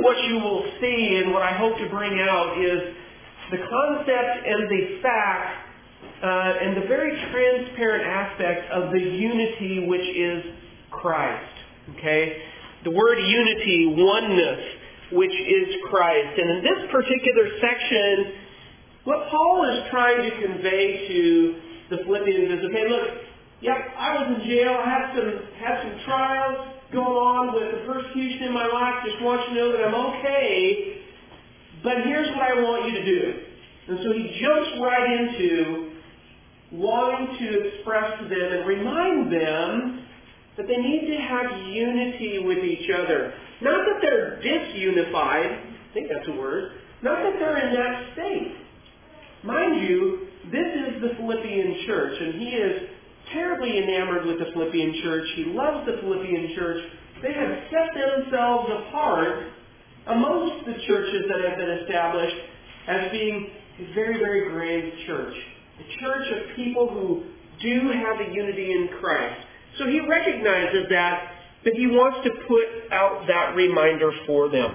what you will see and what I hope to bring out is the concept and the fact and the very transparent aspect of the unity which is Christ. Okay? The word unity, oneness, which is Christ. And in this particular section, what Paul is trying to convey to the Philippians is, okay, look, yep, I was in jail. I had some trials going on with the persecution in my life. Just want you to know that I'm okay. But here's what I want you to do. And so he jumps right into wanting to express to them and remind them that they need to have unity with each other. Not that they're disunified. I think that's a word. Not that they're in that state. Mind you, this is the Philippian church, and he is terribly enamored with the Philippian church. He loves the Philippian church. They have set themselves apart amongst the churches that have been established as being a very, very grave church. A church of people who do have a unity in Christ. So he recognizes that, but he wants to put out that reminder for them.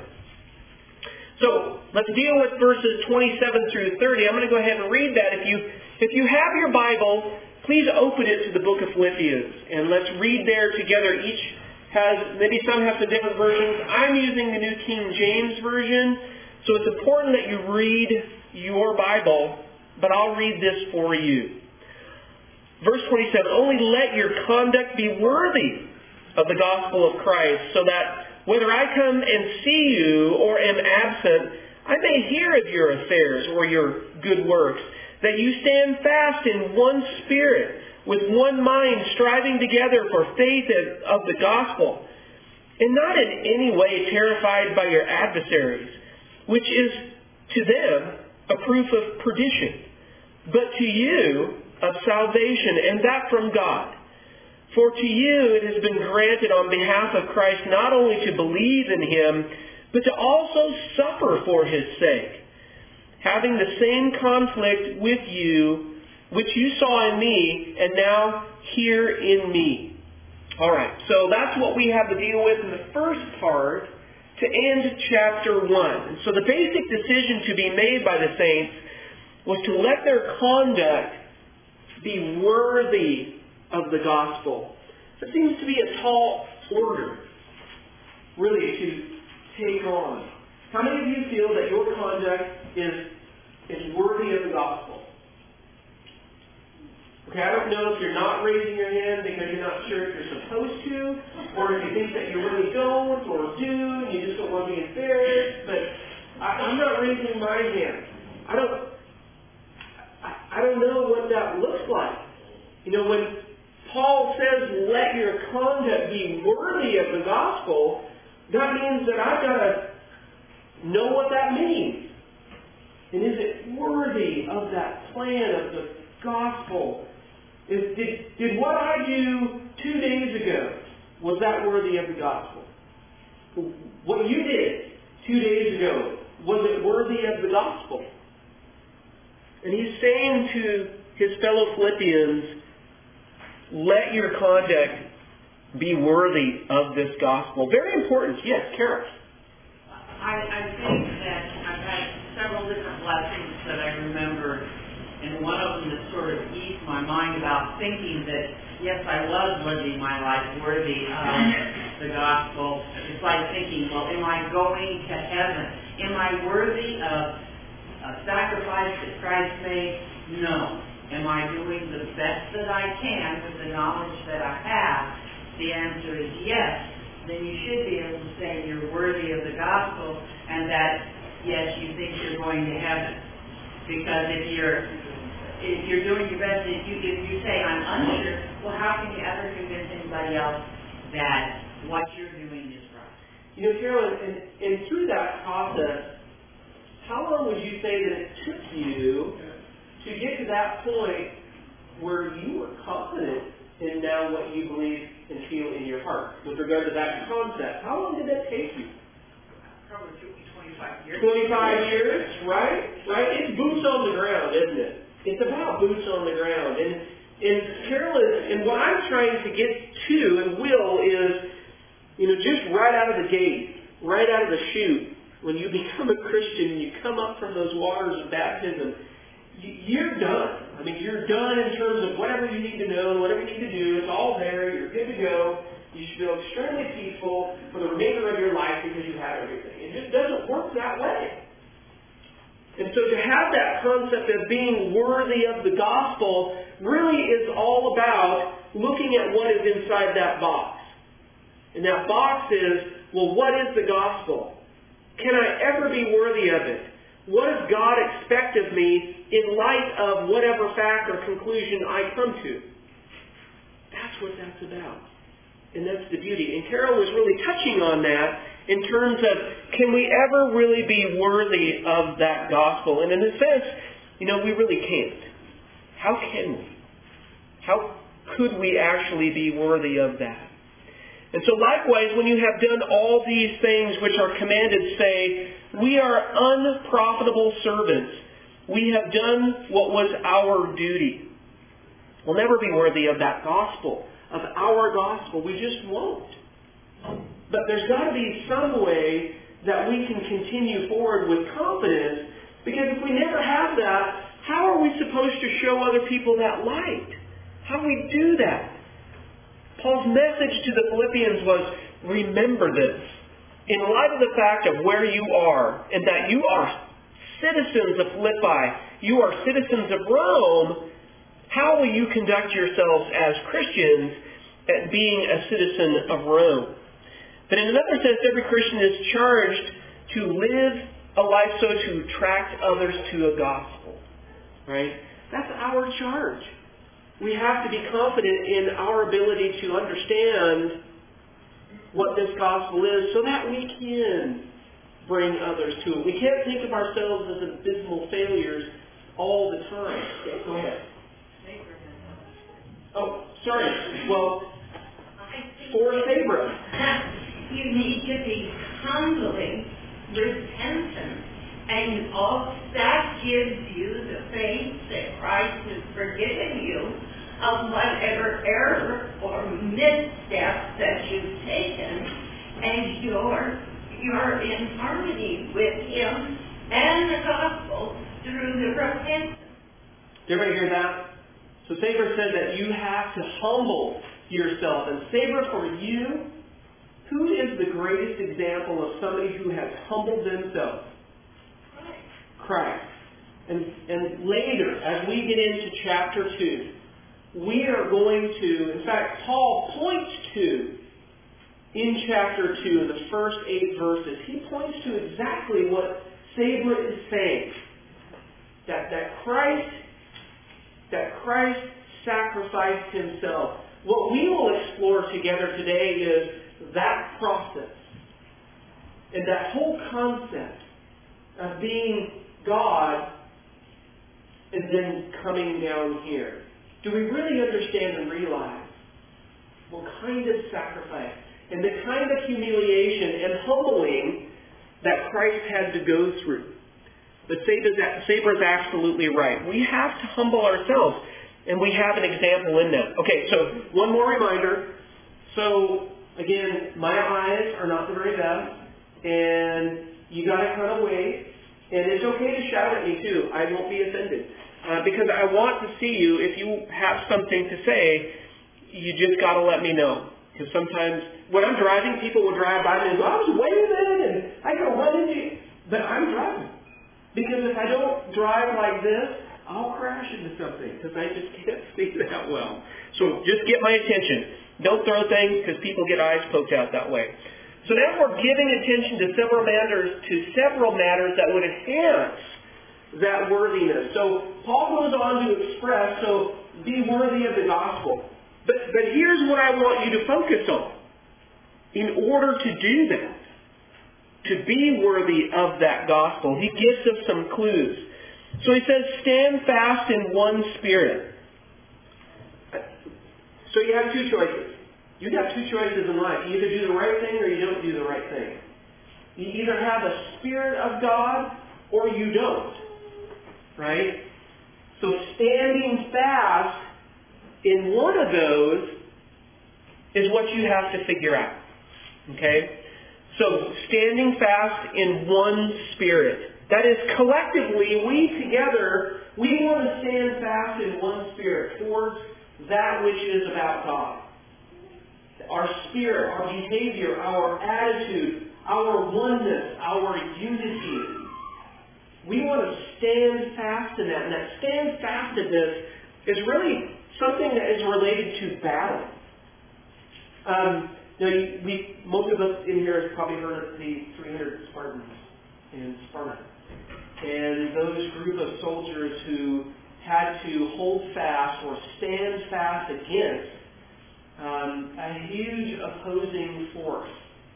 So let's deal with verses 27 through 30. I'm going to go ahead and read that. If you have your Bible, please open it to the book of Philippians, and let's read there together. Each has, maybe some have some different versions. I'm using the New King James Version, so it's important that you read your Bible, but I'll read this for you. Verse 27, only let your conduct be worthy of the gospel of Christ, so that whether I come and see you or am absent, I may hear of your affairs or your good works, that you stand fast in one spirit, with one mind, striving together for faith of the gospel, and not in any way terrified by your adversaries, which is to them a proof of perdition, but to you of salvation, and that from God. For to you it has been granted on behalf of Christ not only to believe in Him, but to also suffer for His sake, having the same conflict with you, which you saw in me, and now hear in me. All right, so that's what we have to deal with in the first part to end chapter 1. And so the basic decision to be made by the saints was to let their conduct be worthy of the gospel. It seems to be a tall order, really, to take on. How many of you feel that your conduct is worthy of the gospel? Okay, I don't know if you're not raising your hand because you're not sure if you're supposed to, or if you think that you really don't or do, and you just don't want to be embarrassed. But I'm not raising my hand. I don't know what that looks like. You know, when Paul says, let your conduct be worthy of the gospel, that means that I've got to know what that means. And is it worthy of that plan of the gospel? Did what I do 2 days ago, was that worthy of the gospel? What you did 2 days ago, was it worthy of the gospel? And he's saying to his fellow Philippians, let your conduct be worthy of this gospel. Very important. Yes, Kara. I think that I've had several different lessons that I remember, and one of them that sort of eased my mind about thinking that, yes, I was living my life worthy of the gospel. It's like thinking, well, am I going to heaven? Am I worthy of a sacrifice that Christ made? No. Am I doing the best that I can with the knowledge that I have? The answer is yes. Then you should be able to say you're worthy of the gospel, and that, yes, you think you're going to heaven. Because if you're doing your best, if you say, I'm unsure, well, how can you ever convince anybody else that what you're doing is right? You know, Carolyn, and through that process, how long would you say that it took you to get to that point where you were confident in now what you believe and feel in your heart with regard to that concept? How long did that take you? Probably took me 25 years. 25 years, right? It's boots on the ground, isn't it? It's about boots on the ground. And Carolyn, and what I'm trying to get to and will is, you know, just right out of the gate, right out of the chute, when you become a Christian and you come up from those waters of baptism, you're done. I mean, you're done in terms of whatever you need to know, whatever you need to do. It's all there. You're good to go. You should feel extremely peaceful for the remainder of your life because you have everything. It just doesn't work that way. And so to have that concept of being worthy of the gospel really is all about looking at what is inside that box. And that box is, well, what is the gospel? Can I ever be worthy of it? What does God expect of me in light of whatever fact or conclusion I come to? That's what that's about. And that's the beauty. And Carol was really touching on that in terms of, can we ever really be worthy of that gospel? And in a sense, we really can't. How can we? How could we actually be worthy of that? And so likewise, when you have done all these things which are commanded, say, we are unprofitable servants. We have done what was our duty. We'll never be worthy of that gospel, of our gospel. We just won't. But there's got to be some way that we can continue forward with confidence, because if we never have that, how are we supposed to show other people that light? How do we do that? Paul's message to the Philippians was, remember this. In light of the fact of where you are, and that you are citizens of Philippi, you are citizens of Rome, how will you conduct yourselves as Christians at being a citizen of Rome? But in another sense, every Christian is charged to live a life so to attract others to a gospel. Right? That's our charge. We have to be confident in our ability to understand what this gospel is so that we can bring others to it. We can't think of ourselves as abysmal failures all the time. Yeah, go ahead. Oh, sorry. Well, for Sabra. You need to be humbly repentant, and all that gives you the faith that Christ has forgiven you of whatever error or misstep that you've taken, and you're in harmony with Him and the gospel through the repentance. Did everybody hear that? So Sabra said that you have to humble yourself. And Sabra, for you, who is the greatest example of somebody who has humbled themselves? Christ. And later, as we get into chapter 2, we are going to, in fact, Paul points to, in chapter 2, in the first 8 verses, he points to exactly what Sabra is saying. That Christ sacrificed Himself. What we will explore together today is that process. And that whole concept of being God and then coming down here. Do we really understand and realize what kind of sacrifice and the kind of humiliation and humbling that Christ had to go through? But Sabra's absolutely right. We have to humble ourselves, and we have an example in that. Okay, so one more reminder. So, again, my eyes are not the very best, and you got to kind of wait. And it's okay to shout at me, too. I won't be offended. Because I want to see you. If you have something to say, you just got to let me know. Because sometimes, when I'm driving, people will drive by me and go, I was waving, and I go run into you. But I'm driving. Because if I don't drive like this, I'll crash into something. Because I just can't see that well. So just get my attention. Don't throw things, because people get eyes poked out that way. So now we're giving attention to several matters that would enhance that worthiness. So Paul goes on to express, so be worthy of the gospel. But here's what I want you to focus on. In order to do that, to be worthy of that gospel, he gives us some clues. So he says, stand fast in one spirit. So you have two choices. You got two choices in life. You either do the right thing or you don't do the right thing. You either have the Spirit of God or you don't. Right? So standing fast in one of those is what you have to figure out. Okay? So, standing fast in one spirit. That is, collectively, we together, we want to stand fast in one spirit towards that which is about God. Our spirit, our behavior, our attitude, our oneness, our unity. We want to stand fast in that. And that stand fastedness is really something that is related to battle. Most of us in here have probably heard of the 300 Spartans in Sparta. And those group of soldiers who had to hold fast or stand fast against a huge opposing force.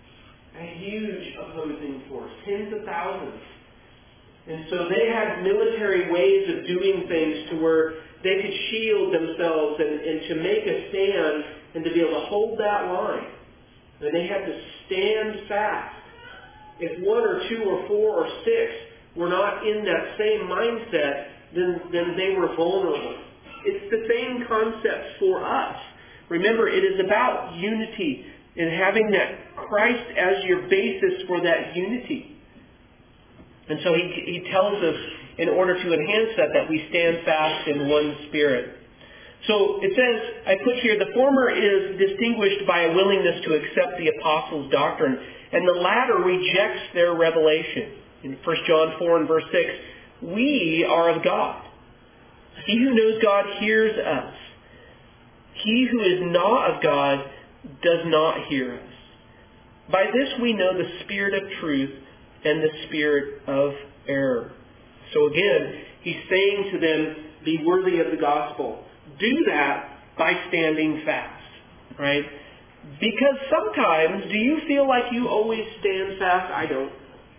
Tens of thousands. And so they had military ways of doing things to where they could shield themselves and to make a stand and to be able to hold that line. And they had to stand fast. If 1 or 2 or 4 or 6 were not in that same mindset, then they were vulnerable. It's the same concept for us. Remember, it is about unity and having that Christ as your basis for that unity. And so he tells us, in order to enhance that we stand fast in one spirit. So it says, I put here, the former is distinguished by a willingness to accept the apostles' doctrine, and the latter rejects their revelation. In 1 John 4 and verse 6, we are of God. He who knows God hears us. He who is not of God does not hear us. By this we know the spirit of truth and the spirit of error. So again, he's saying to them, be worthy of the gospel. Do that by standing fast, right? Because sometimes, do you feel like you always stand fast? I don't.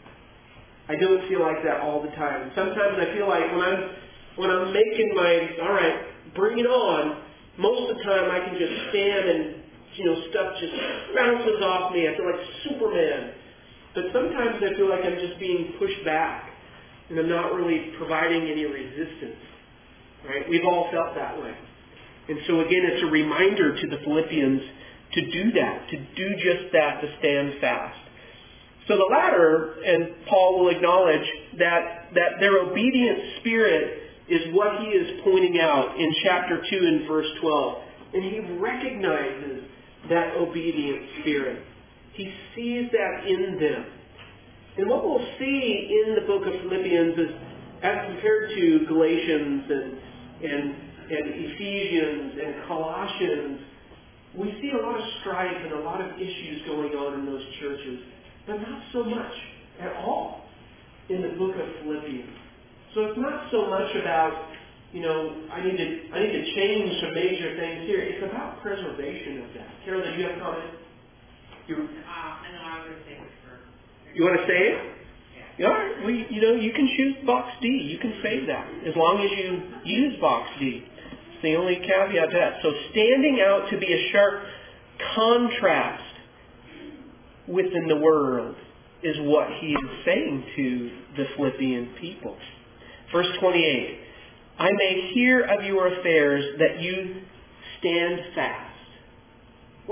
I don't feel like that all the time. Sometimes I feel like when I'm making my, all right, bring it on, most of the time I can just stand and, stuff just bounces off me. I feel like Superman. But sometimes I feel like I'm just being pushed back and I'm not really providing any resistance. Right? We've all felt that way. And so again, it's a reminder to the Philippians to do that, to do just that, to stand fast. So the latter, and Paul will acknowledge that their obedient spirit is what he is pointing out in chapter 2 and verse 12. And he recognizes that obedient spirit. He sees that in them. And what we'll see in the book of Philippians is, as compared to Galatians and Ephesians and Colossians, we see a lot of strife and a lot of issues going on in those churches, but not so much at all in the book of Philippians. So it's not so much about, I need to change some major things here. It's about preservation of that. Carol, did you have a comment? I know I would say it first. You want to say it? Yeah. All right. You can choose box D. You can save that as long as you use box D. It's the only caveat to that. So standing out to be a sharp contrast within the world is what he is saying to the Philippian people. Verse 28, I may hear of your affairs that you stand fast. What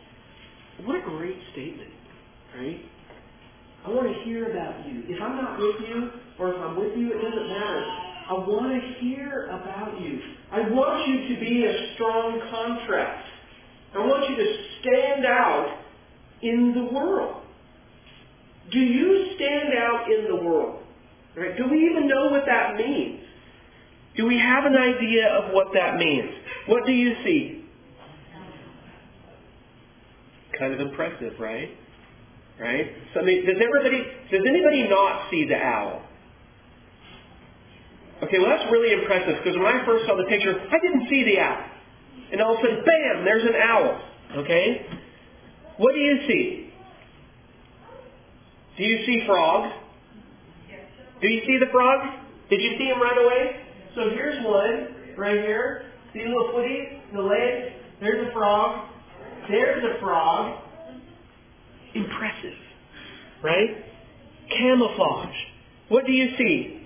a great statement, right? I want to hear about you. If I'm not with you, or if I'm with you, it doesn't matter. I want to hear about you. I want you to be a strong contrast. I want you to stand out in the world. Do you stand out in the world? Right? Do we even know what that means? Do we have an idea of what that means? What do you see? Kind of impressive, right? Right? So, does anybody not see the owl? Okay, well that's really impressive because when I first saw the picture, I didn't see the owl. And all of a sudden, bam, there's an owl. Okay? What do you see? Do you see frogs? Do you see the frogs? Did you see them right away? So here's one, right here. See the little footies, the legs? There's a frog. There's a frog. Impressive. Right? Camouflage. What do you see?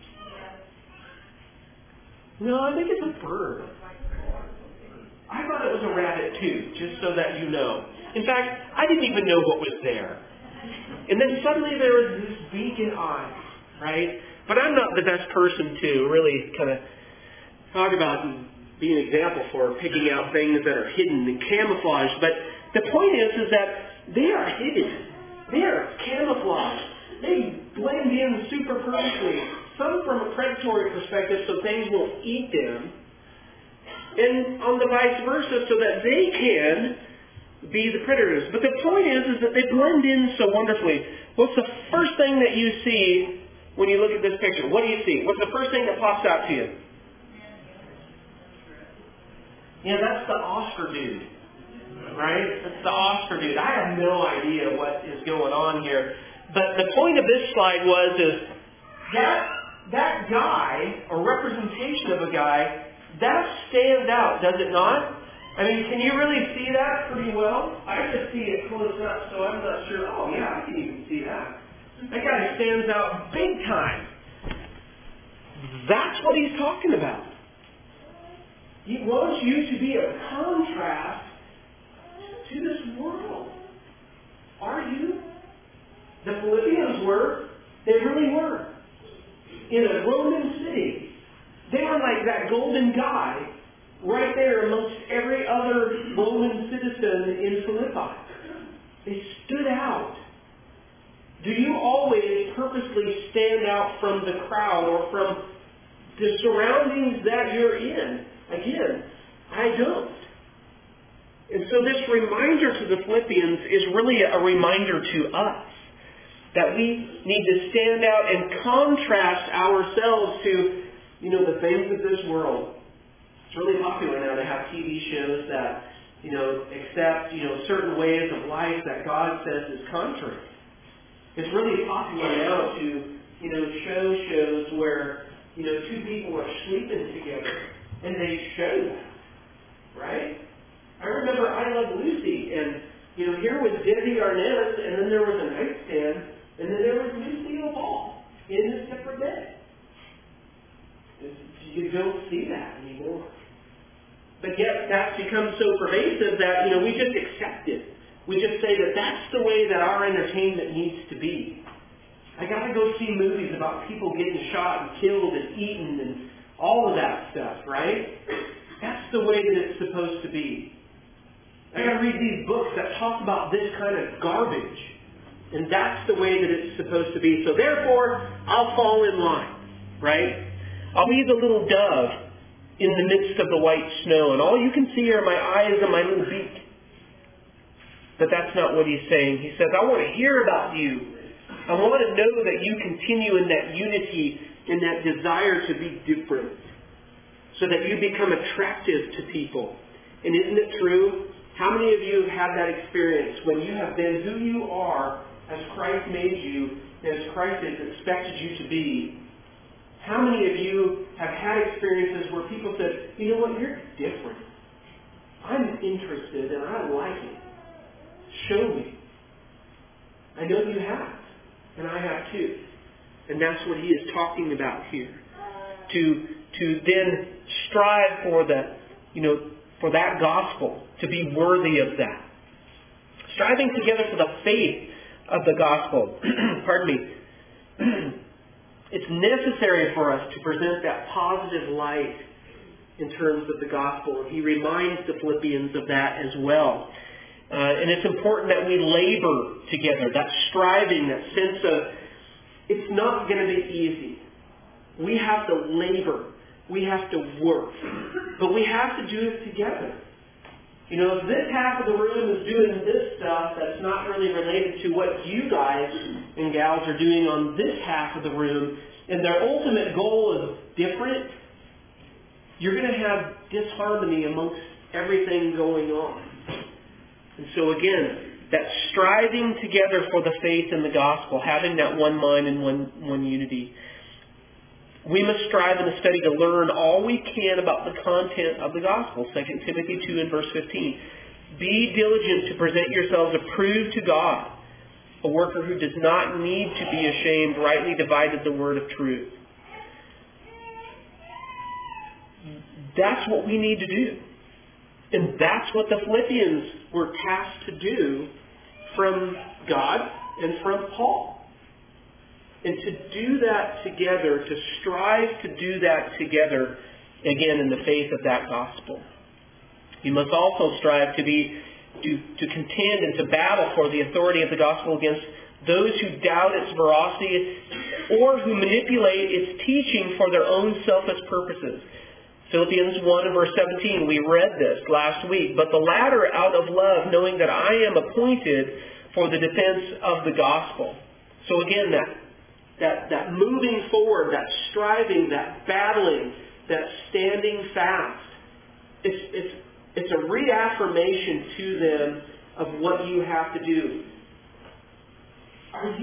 No, I think it's a bird. I thought it was a rabbit too, just so that you know. In fact, I didn't even know what was there. And then suddenly there was this beacon eye, right? But I'm not the best person to really kind of talk about and be an example for picking out things that are hidden and camouflaged. But the point is that they are hidden. They are camouflaged. They blend in super perfectly. Some from a predatory perspective so things won't eat them. And on the vice versa so that they can be the predators. But the point is that they blend in so wonderfully. What's the first thing that you see when you look at this picture? What do you see? What's the first thing that pops out to you? Yeah, that's the Oscar dude. Right? That's the Oscar dude. I have no idea what is going on here. But the point of this slide is that guy, or representation of a guy, that stands out, does it not? I mean, can you really see that pretty well? I just see it close up, so I'm not sure. Oh, yeah, I can even see that. That guy stands out big time. That's what he's talking about. He wants you to be a contrast to this world. Are you? The Philippians were. They really were. In a Roman city, they were like that golden guy right there amongst every other Roman citizen in Philippi. They stood out. Do you always purposely stand out from the crowd or from the surroundings that you're in? Again, I don't. And so this reminder to the Philippians is really a reminder to us that we need to stand out and contrast ourselves to, the things of this world. It's really popular now to have TV shows that, accept, certain ways of life that God says is contrary. It's really popular now to, show shows where, two people are sleeping together and they show that, right? I remember I Love Lucy, and, here was Debbie Arnaz, and then there was a nightstand, and then there was Lucille Ball in a separate bed. You don't see that anymore. But yet that's become so pervasive that, we just accept it. We just say that that's the way that our entertainment needs to be. I got to go see movies about people getting shot and killed and eaten and all of that stuff, right? That's the way that it's supposed to be. I got to read these books that talk about this kind of garbage. And that's the way that it's supposed to be. So therefore, I'll fall in line, right? I'll be the little dove in the midst of the white snow, and all you can see are my eyes and my little beak. But that's not what he's saying. He says, I want to hear about you. I want to know that you continue in that unity, in that desire to be different, so that you become attractive to people. And isn't it true? How many of you have had that experience when you have been who you are as Christ made you, as Christ has expected you to be? How many of you have had experiences where people said, you know what, you're different. I'm interested and I like it. Show me. I know you have. And I have too. And that's what he is talking about here. To then strive for for that gospel, to be worthy of that. Striving together for the faith of the gospel. Pardon me. It's necessary for us to present that positive light in terms of the gospel. And he reminds the Philippians of that as well. And it's important that we labor together, that striving, that sense of it's not going to be easy. We have to labor. We have to work. But we have to do it together. If this half of the room is doing this stuff that's not really related to what you guys and gals are doing on this half of the room, and their ultimate goal is different, you're going to have disharmony amongst everything going on. And so again, that striving together for the faith and the gospel, having that one mind and one unity. We must strive in the study to learn all we can about the content of the gospel. 2 Timothy 2 and verse 15. Be diligent to present yourselves approved to God, a worker who does not need to be ashamed, rightly divided the word of truth. That's what we need to do. And that's what the Philippians were tasked to do from God and from Paul. And to do that together, to strive to do that together, again, in the faith of that gospel. You must also strive to contend and to battle for the authority of the gospel against those who doubt its veracity or who manipulate its teaching for their own selfish purposes. Philippians 1 and verse 17, we read this last week. But the latter out of love, knowing that I am appointed for the defense of the gospel. So again, that moving forward, that striving, that battling, that standing fast. It's a reaffirmation to them of what you have to do. Are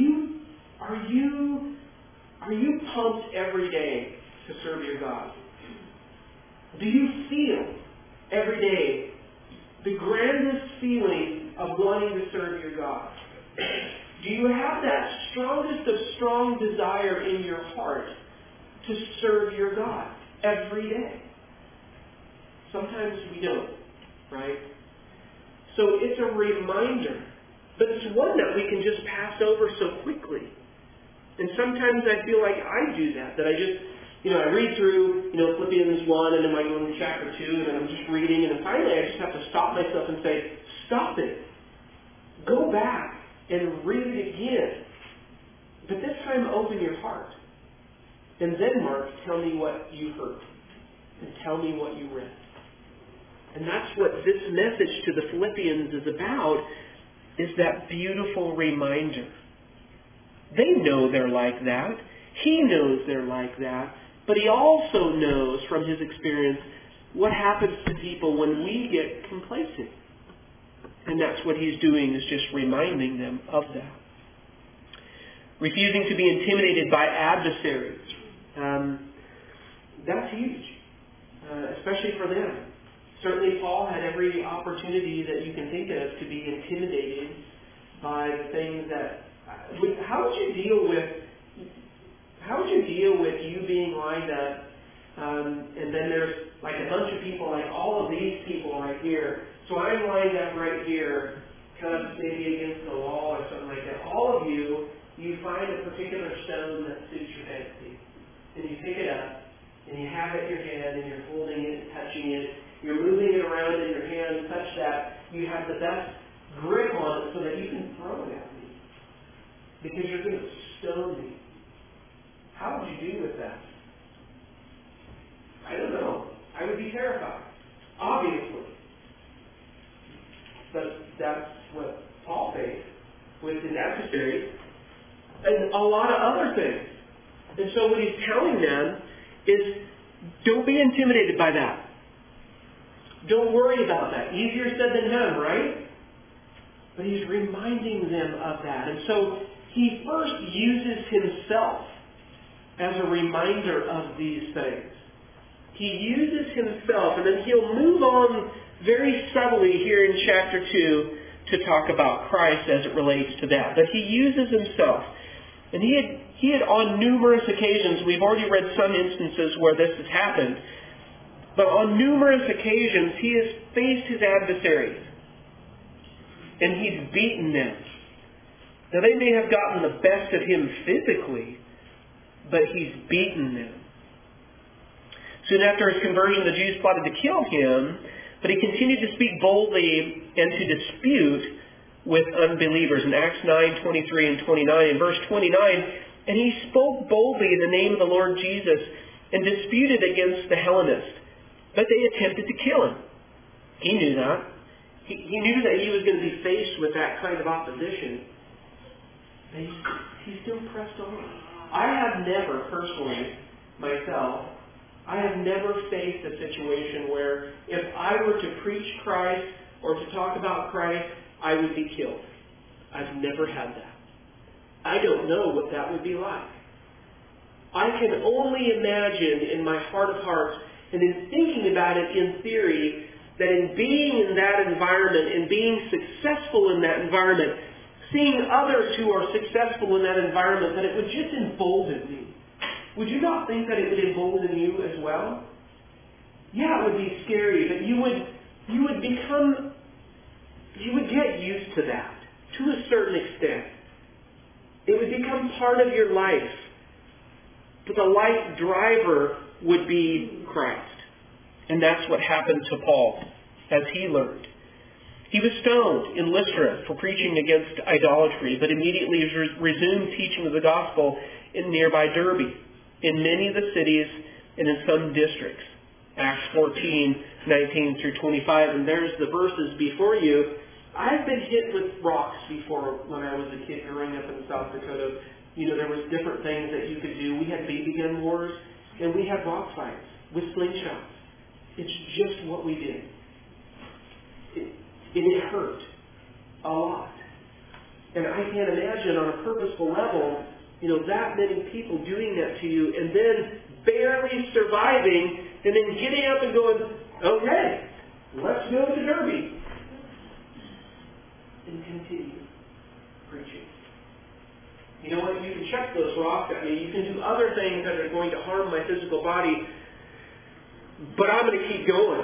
you pumped every day to serve your God? Do you feel every day the grandest feeling of wanting to serve your God? Do you have that strongest of strong desire in your heart to serve your God every day? Sometimes we don't, right? So it's a reminder, but it's one that we can just pass over so quickly. And sometimes I feel like I do that I just, I read through, Philippians 1, and then I go into chapter 2, and then I'm just reading, and then finally I just have to stop myself and say, stop it. Go back and read it again. But this time open your heart. And then, Mark, tell me what you heard. And tell me what you read. And that's what this message to the Philippians is about, is that beautiful reminder. They know they're like that. He knows they're like that. But he also knows from his experience what happens to people when we get complacent. And that's what he's doing, is just reminding them of that. Refusing to be intimidated by adversaries. That's huge, especially for them. Certainly Paul had every opportunity that you can think of to be intimidated by the things that... How would you deal with you being lined up, and then there's like a bunch of people, like all of these people right here. So I'm lined up right here, kind of maybe against the wall or something like that. All of you find a particular stone that suits your fancy. And you pick it up, and you have it in your hand, and you're holding it, touching it. You're moving it around in your hand such that you have the best grip on it so that you can throw it at me. Because you're going to stone me. How would you do with that? I don't know. I would be terrified. Obviously. But that's what Paul faced with his adversaries. And a lot of other things. And so what he's telling them is, don't be intimidated by that. Don't worry about that. Easier said than done, right? But he's reminding them of that. And so he first uses himself as a reminder of these things. He uses himself, and then he'll move on very subtly here in chapter 2 to talk about Christ as it relates to that. But he uses himself. And he had on numerous occasions, we've already read some instances where this has happened, but on numerous occasions he has faced his adversaries. And he's beaten them. Now they may have gotten the best of him physically, but he's beaten them. Soon after his conversion, the Jews plotted to kill him, but he continued to speak boldly and to dispute with unbelievers. In Acts 9:23 and 29, in verse 29, and he spoke boldly in the name of the Lord Jesus and disputed against the Hellenists. But they attempted to kill him. He knew that. He knew that he was going to be faced with that kind of opposition. And he still pressed on. I have never, personally, myself, I have never faced a situation where if I were to preach Christ or to talk about Christ, I would be killed. I've never had that. I don't know what that would be like. I can only imagine in my heart of hearts, and in thinking about it in theory, that in being in that environment and being successful in that environment, seeing others who are successful in that environment, that it would just embolden me. Would you not think that it would embolden you as well? Yeah, it would be scary, but you would get used to that to a certain extent. It would become part of your life. But the life driver would be Christ. And that's what happened to Paul as he learned. He was stoned in Lystra for preaching against idolatry, but immediately resumed teaching of the gospel in nearby Derbe, in many of the cities and in some districts. Acts 14:19 through 25. And there's the verses before you. I've been hit with rocks before when I was a kid growing up in South Dakota. There was different things that you could do. We had baby gun wars, and we had rock fights with slingshots. It's just what we did. It hurt a lot. And I can't imagine on a purposeful level, that many people doing that to you and then barely surviving and then getting up and going, okay, let's go to Derbe. And continue preaching. You know what? You can check those rocks at me. You can do other things that are going to harm my physical body. But I'm going to keep going.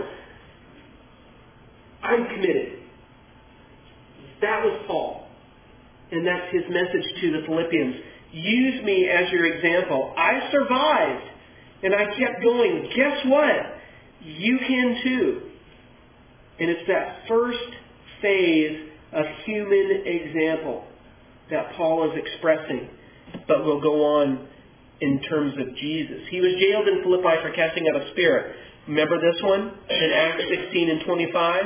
I'm committed. That was Paul. And that's his message to the Philippians. Use me as your example. I survived. And I kept going. Guess what? You can too. And it's that first phase of human example that Paul is expressing, but will go on in terms of Jesus. He was jailed in Philippi for casting out a spirit. Remember this one in Acts 16 and 25?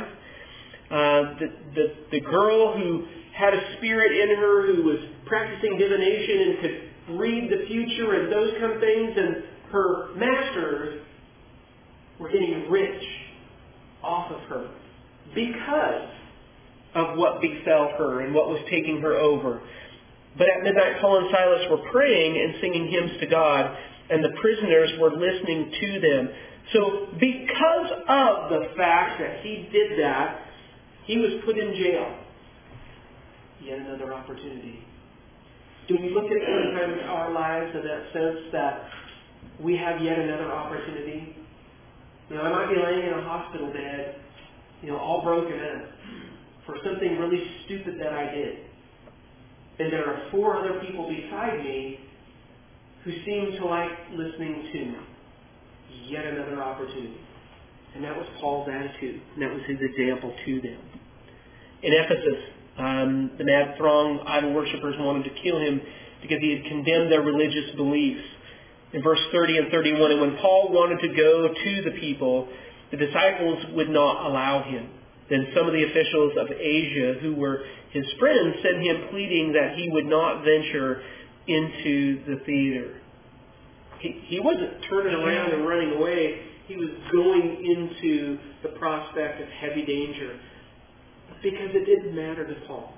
The girl who had a spirit in her who was practicing divination and could read the future and those kind of things, and her masters were getting rich off of her because of what befell her and what was taking her over. But at midnight, Paul and Silas were praying and singing hymns to God, and the prisoners were listening to them. So because of the fact that he did that, he was put in jail. Yet another opportunity. Do we look at sometimes our lives in that sense that we have yet another opportunity? I might be laying in a hospital bed, all broken up for something really stupid that I did. And there are 4 other people beside me who seem to like listening to me. Yet another opportunity. And that was Paul's attitude. And that was his example to them. In Ephesus, the mad throng, idol worshippers wanted to kill him because he had condemned their religious beliefs. In verse 30 and 31, and when Paul wanted to go to the people, the disciples would not allow him. Then some of the officials of Asia, who were his friends, sent him pleading that he would not venture into the theater. He wasn't turning around and running away. He was going into the prospect of heavy danger because it didn't matter to Paul.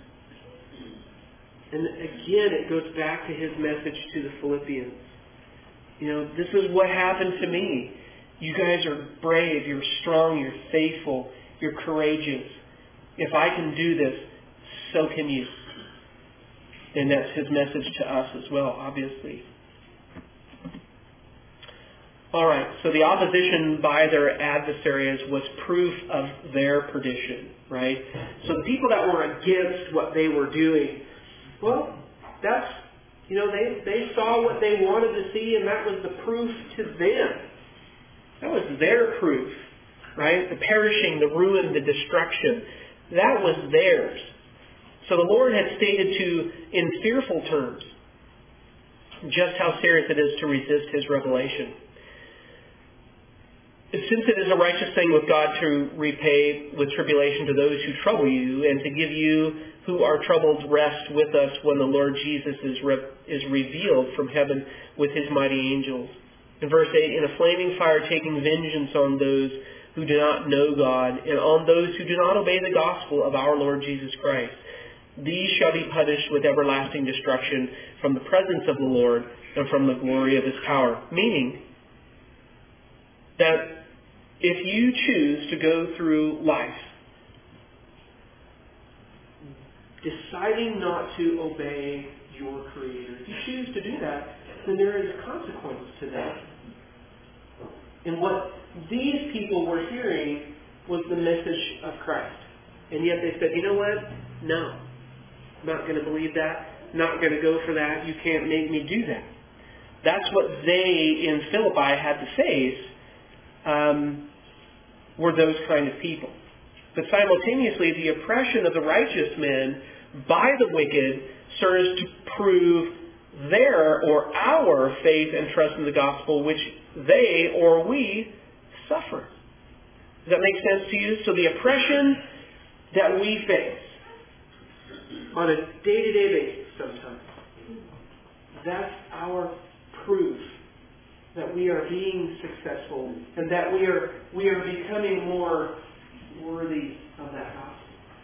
And again, it goes back to his message to the Philippians. This is what happened to me. You guys are brave, you're strong, you're faithful, you're courageous. If I can do this, so can you. And that's his message to us as well, obviously. All right, so the opposition by their adversaries was proof of their perdition, right? So the people that were against what they were doing, well, that's, they saw what they wanted to see, and that was the proof to them. That was their proof, right? The perishing, the ruin, the destruction. That was theirs. So the Lord had stated in fearful terms, just how serious it is to resist his revelation. Since it is a righteous thing with God to repay with tribulation to those who trouble you, and to give you who are troubled rest with us when the Lord Jesus is revealed from heaven with his mighty angels. In verse 8, in a flaming fire taking vengeance on those who do not know God, and on those who do not obey the gospel of our Lord Jesus Christ. These shall be punished with everlasting destruction from the presence of the Lord and from the glory of his power. Meaning that if you choose to go through life deciding not to obey your Creator, if you choose to do that, then there is a consequence to that. And what these people were hearing was the message of Christ. And yet they said, you know what? No. I'm not going to believe that. not going to go for that. You can't make me do that. That's what they in Philippi had to face, were those kind of people. But simultaneously, the oppression of the righteous men by the wicked serves to prove their or our faith and trust in the gospel, which they or we suffer. Does that make sense to you? So the oppression that we face on a day-to-day basis sometimes, that's our proof that we are being successful and that we are becoming more worthy of that gospel.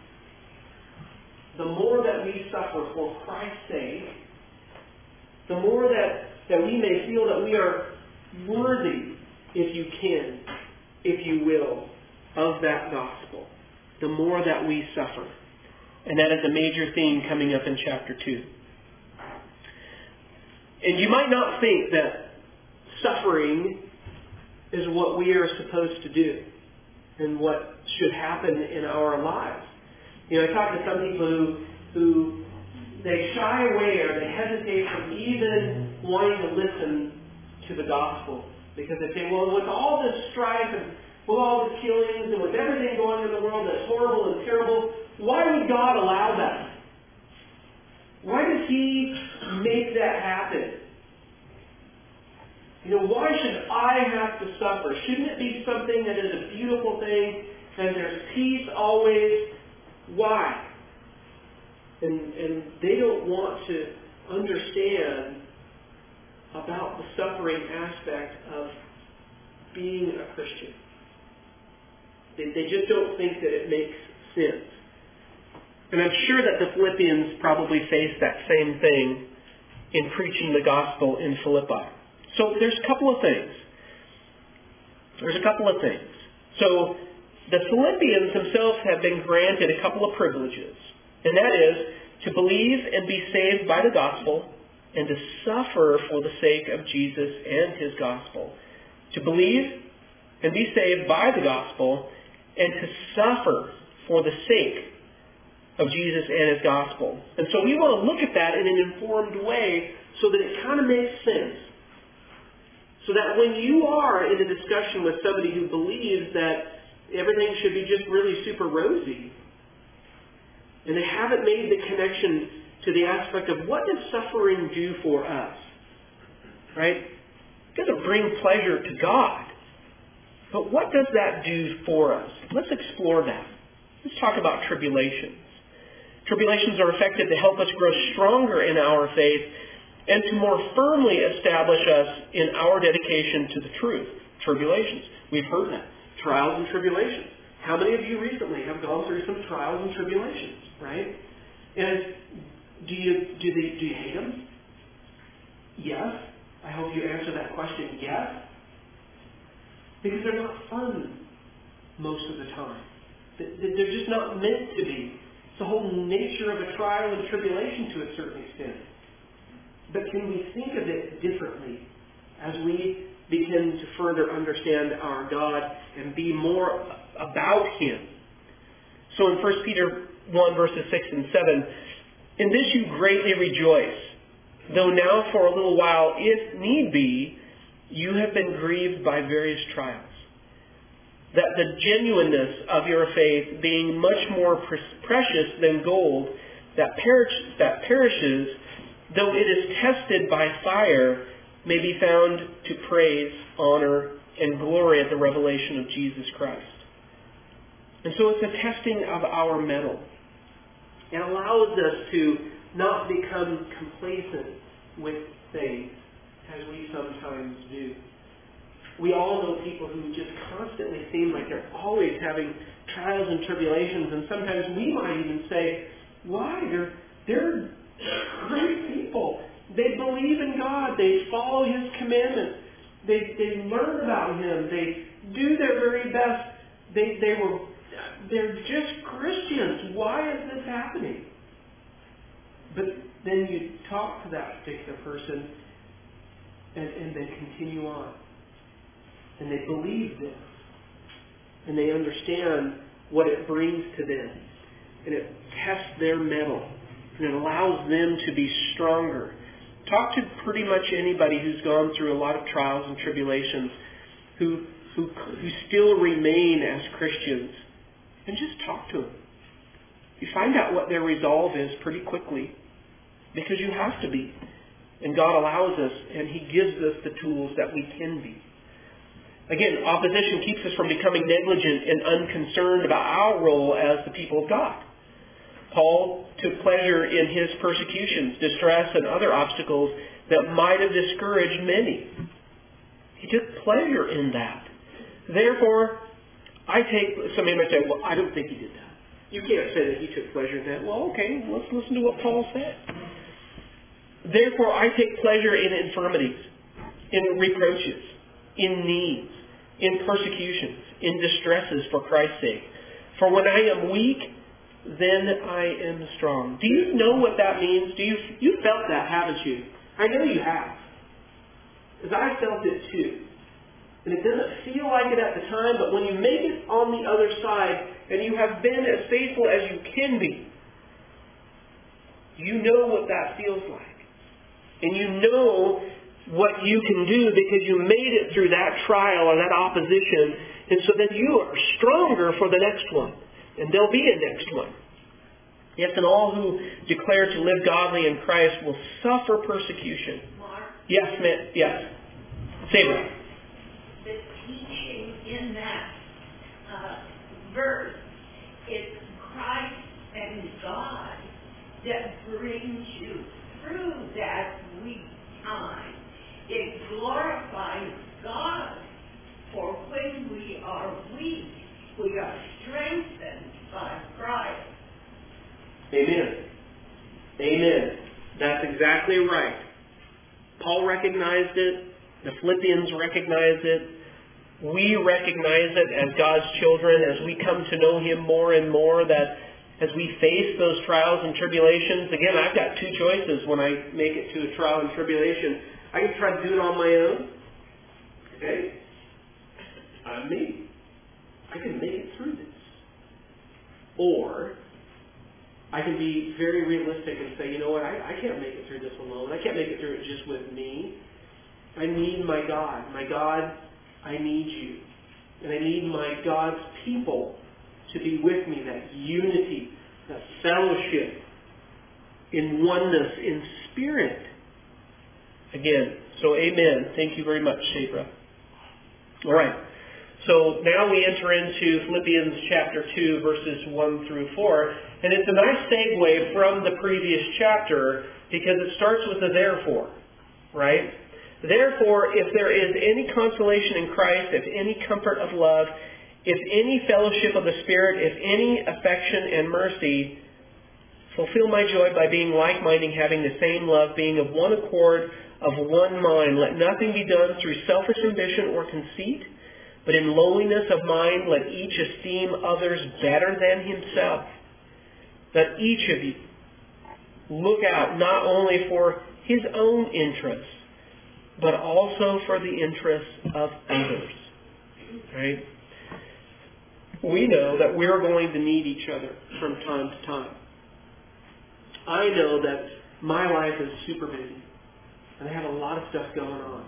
The more that we suffer for Christ's sake, the more that we may feel that we are worthy, if you can, if you will, of that gospel, the more that we suffer. And that is a major theme coming up in chapter 2. And you might not think that suffering is what we are supposed to do and what should happen in our lives. You know, I talk to some people who they shy away or they hesitate from even wanting to listen to the gospel because they say, well, with all this strife and with all the killings and with everything going on in the world that's horrible and terrible, why would God allow that? Why does He make that happen? You know, why should I have to suffer? Shouldn't it be something that is a beautiful thing and there's peace always? Why? And they don't want to understand about the suffering aspect of being a Christian. They just don't think that it makes sense. And I'm sure that the Philippians probably faced that same thing in preaching the gospel in Philippi. So there's a couple of things. So the Philippians themselves have been granted a couple of privileges. And that is to believe and be saved by the gospel and to suffer for the sake of Jesus and His gospel. To believe and be saved by the gospel and to suffer for the sake of Jesus and His gospel. And so we want to look at that in an informed way so that it kind of makes sense. So that when you are in a discussion with somebody who believes that everything should be just really super rosy, and they haven't made the connection to the aspect of what does suffering do for us? Right? It doesn't bring pleasure to God. But what does that do for us? Let's explore that. Let's talk about tribulations. Tribulations are effective to help us grow stronger in our faith and to more firmly establish us in our dedication to the truth. Tribulations. We've heard that. Trials and tribulations. How many of you recently have gone through some trials and tribulations, right? And do you hate them? Yes. I hope you answer that question, yes. Because they're not fun most of the time. They're just not meant to be. It's the whole nature of a trial and tribulation to a certain extent. But can we think of it differently as we begin to further understand our God and be more about Him? So in 1 Peter 1 verses 6 and 7, in this you greatly rejoice, though now for a little while, if need be, you have been grieved by various trials, that the genuineness of your faith, being much more precious than gold that perishes, though it is tested by fire, may be found to praise, honor, and glory at the revelation of Jesus Christ. And so it's a testing of our mettle. It allows us to not become complacent with things as we sometimes do. We all know people who just constantly seem like they're always having trials and tribulations, and sometimes we might even say, why? They're great people. They believe in God. They follow His commandments. They learn about Him. They do their very best. They're just Christians. Why is this happening? But then you talk to that particular person and they continue on. And they believe this. And they understand what it brings to them. And it tests their mettle. And it allows them to be stronger. Talk to pretty much anybody who's gone through a lot of trials and tribulations, who still remain as Christians, and just talk to them. You find out what their resolve is pretty quickly, because you have to be. And God allows us, and He gives us the tools that we can be. Again, opposition keeps us from becoming negligent and unconcerned about our role as the people of God. Paul took pleasure in his persecutions, distress, and other obstacles that might have discouraged many. He took pleasure in that. Therefore, somebody might say, well, I don't think he did that. You can't say that he took pleasure in that. Well, okay, let's listen to what Paul said. Therefore, I take pleasure in infirmities, in reproaches, in needs, in persecutions, in distresses for Christ's sake. For when I am weak, then I am strong. Do you know what that means? You felt that, haven't you? I know you have. Because I felt it too. And it doesn't feel like it at the time, but when you make it on the other side, and you have been as faithful as you can be, you know what that feels like. And you know what you can do because you made it through that trial or that opposition. And so then you are stronger for the next one. And there'll be a next one. Yes, and all who declare to live godly in Christ will suffer persecution. Mark? Yes, ma'am. Yes. Sabra. The teaching in that verse is Christ and God that brings you through that weak time. It glorifies God, for when we are weak, we are strengthened by Christ. Amen. Amen. That's exactly right. Paul recognized it. The Philippians recognized it. We recognize it as God's children as we come to know Him more and more, that as we face those trials and tribulations. Again, I've got two choices when I make it to a trial and tribulation. I can try to do it on my own. Okay? I'm me. I can make it through this. Or I can be very realistic and say, you know what, I can't make it through this alone. I can't make it through it just with me. I need my God. My God, I need you. And I need my God's people to be with me, that unity, that fellowship, in oneness, in spirit. Again, so amen. Thank you very much, Sabra. All right. So now we enter into Philippians chapter 2, verses 1 through 4. And it's a nice segue from the previous chapter because it starts with a therefore, right? Therefore, if there is any consolation in Christ, if any comfort of love, if any fellowship of the Spirit, if any affection and mercy, fulfill my joy by being like-minded, having the same love, being of one accord, of one mind. Let nothing be done through selfish ambition or conceit, but in lowliness of mind let each esteem others better than himself. Let each of you look out not only for his own interests, but also for the interests of others. Right? We know that we're going to need each other from time to time. I know that my life is super busy, and I have a lot of stuff going on.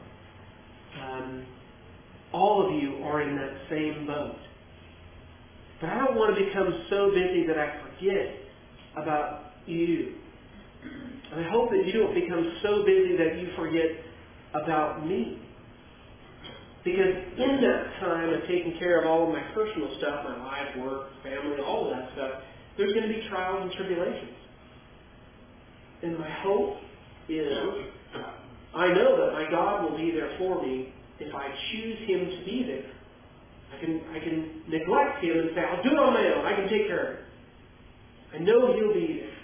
All of you are in that same boat. But I don't want to become so busy that I forget about you. And I hope that you don't become so busy that you forget about me. Because in that time of taking care of all of my personal stuff, my life, work, family, all of that stuff, there's going to be trials and tribulations. And my hope is, I know that my God will be there for me if I choose Him to be there. I can neglect Him and say, I'll do it on my own. I can take care of it. I know He'll be there.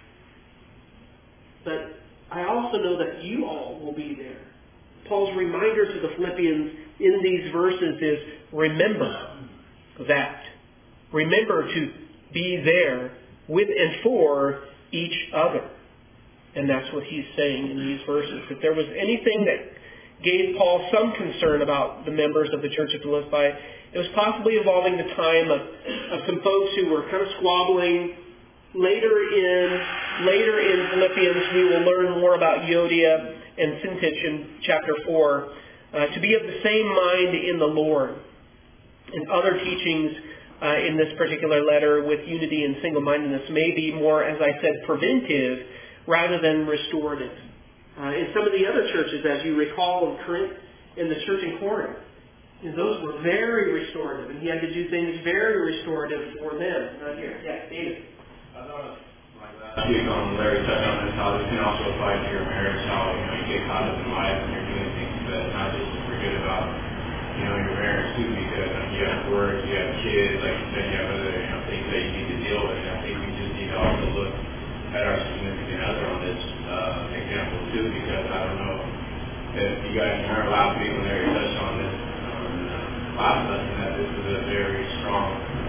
But I also know that you all will be there. Paul's reminder to the Philippians in these verses is, remember that. Remember to be there with and for each other. And that's what he's saying in these verses. If there was anything that gave Paul some concern about the members of the Church of Philippi, it was possibly involving the time of some folks who were kind of squabbling, Later in Philippians, we will learn more about Euodia and Syntyche in chapter 4. To be of the same mind in the Lord. And other teachings in this particular letter with unity and single-mindedness may be more, as I said, preventive rather than restorative. In some of the other churches, as you recall in Corinth, in the church in Corinth, those were very restorative, and he had to do things very restorative for them. Not here. Yeah, David. I thought last week on Larry touched on this, how this can also apply to your marriage, how you get caught up in life and you're doing things that not just to forget about your marriage too, because you have work, you have kids, like you said, you have other things that you need to deal with. And I think we just need to also look at our significant other on this example too, because I don't know if you guys heard last week when Larry touched on this last lesson, that this is a very strong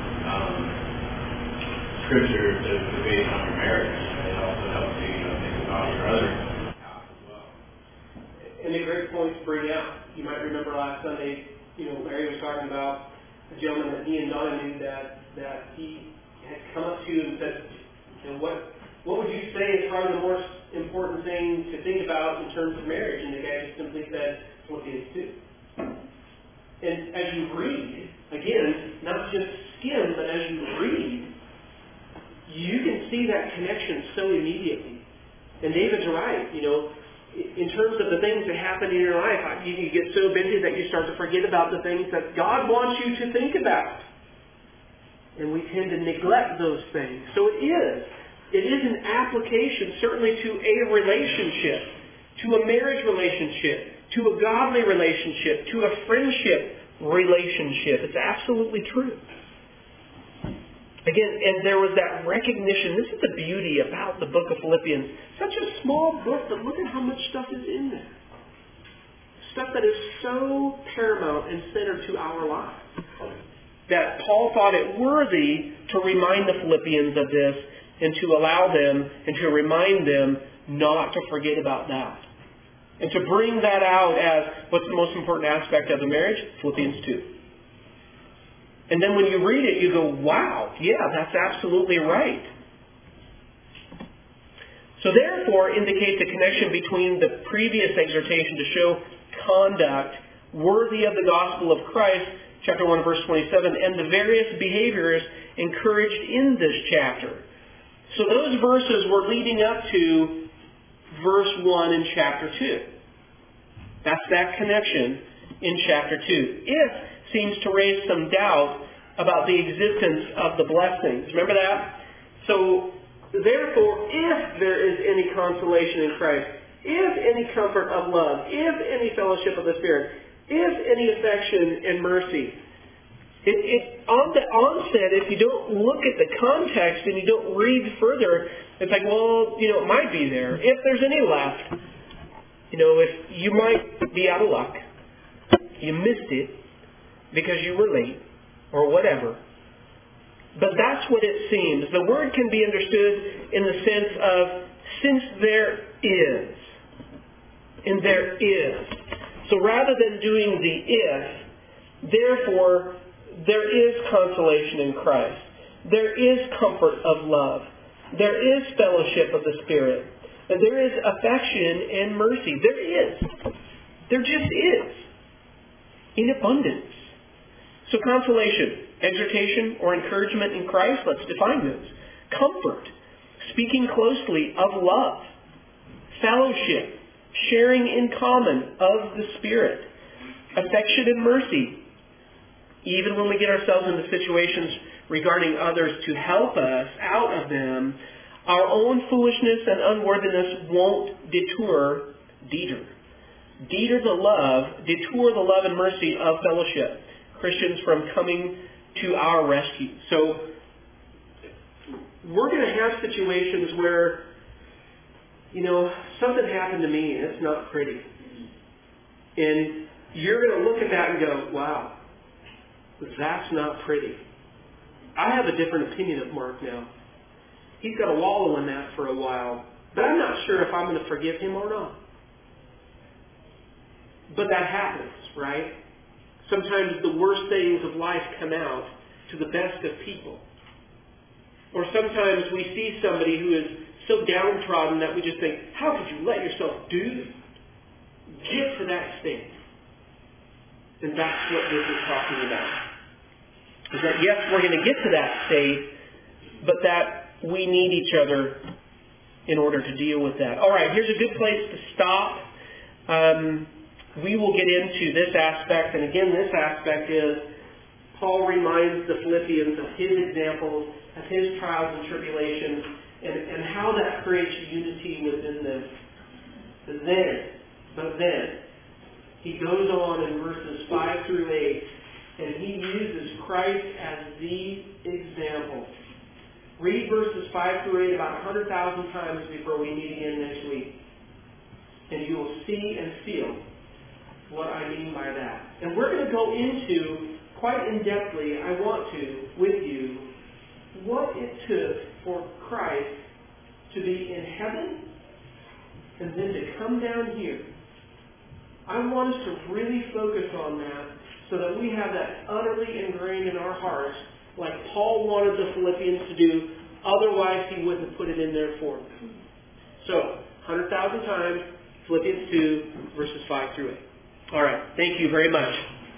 scripture to base on your marriage. It also helps you think about your other house as well. And a great point to bring out. You might remember last Sunday, Larry was talking about a gentleman that he and Donna knew that he had come up to and said, what would you say is probably the most important thing to think about in terms of marriage? And the guy just simply said, Philippians 2. And as you read, again, not just skim, but as you read, you can see that connection so immediately. And David's right, in terms of the things that happen in your life, you get so busy that you start to forget about the things that God wants you to think about. And we tend to neglect those things. So it is an application certainly to a relationship, to a marriage relationship, to a godly relationship, to a friendship relationship. It's absolutely true. Again, and there was that recognition. This is the beauty about the book of Philippians. Such a small book, but look at how much stuff is in there. Stuff that is so paramount and centered to our lives. That Paul thought it worthy to remind the Philippians of this and to allow them and to remind them not to forget about that. And to bring that out as what's the most important aspect of the marriage? Philippians 2. And then when you read it, you go, wow, yeah, that's absolutely right. So therefore, indicates a connection between the previous exhortation to show conduct worthy of the gospel of Christ, chapter 1, verse 27, and the various behaviors encouraged in this chapter. So those verses were leading up to verse 1 in chapter 2. That's that connection in chapter 2. If seems to raise some doubt about the existence of the blessings. Remember that? So, therefore, if there is any consolation in Christ, if any comfort of love, if any fellowship of the Spirit, if any affection and mercy, on the onset, if you don't look at the context and you don't read further, it's like, well, it might be there. If there's any left, if you might be out of luck, you missed it because you were late or whatever. But that's what it seems. The word can be understood in the sense of since there is. And there is. So rather than doing the if, therefore, there is consolation in Christ. There is comfort of love. There is fellowship of the Spirit. And there is affection and mercy. There is. There just is. In abundance. So consolation, exhortation, or encouragement in Christ, let's define those. Comfort, speaking closely of love. Fellowship, sharing in common of the Spirit. Affection and mercy, even when we get ourselves into situations regarding others to help us out of them, our own foolishness and unworthiness won't detour the love and mercy of fellowship. Christians from coming to our rescue. So we're going to have situations where, something happened to me and it's not pretty. And you're going to look at that and go, wow, that's not pretty. I have a different opinion of Mark now. He's got to wallow in that for a while. But I'm not sure if I'm going to forgive him or not. But that happens, right? Sometimes the worst things of life come out to the best of people. Or sometimes we see somebody who is so downtrodden that we just think, how could you let yourself do that? Get to that state. And that's what this is talking about. Is that yes, we're going to get to that state, but that we need each other in order to deal with that. All right, here's a good place to stop. We will get into this aspect, and again, this aspect is Paul reminds the Philippians of his examples, of his trials and tribulations, and how that creates unity within them. But then, he goes on in verses 5 through 8, and he uses Christ as the example. Read verses 5 through 8 about 100,000 times before we meet again next week. And you will see and feel what I mean by that. And we're going to go into, quite in-depthly, I want to, with you, what it took for Christ to be in heaven and then to come down here. I want us to really focus on that so that we have that utterly ingrained in our hearts, like Paul wanted the Philippians to do. Otherwise, he wouldn't have put it in there for them. So, 100,000 times, Philippians 2, verses 5 through 8. All right. Thank you very much.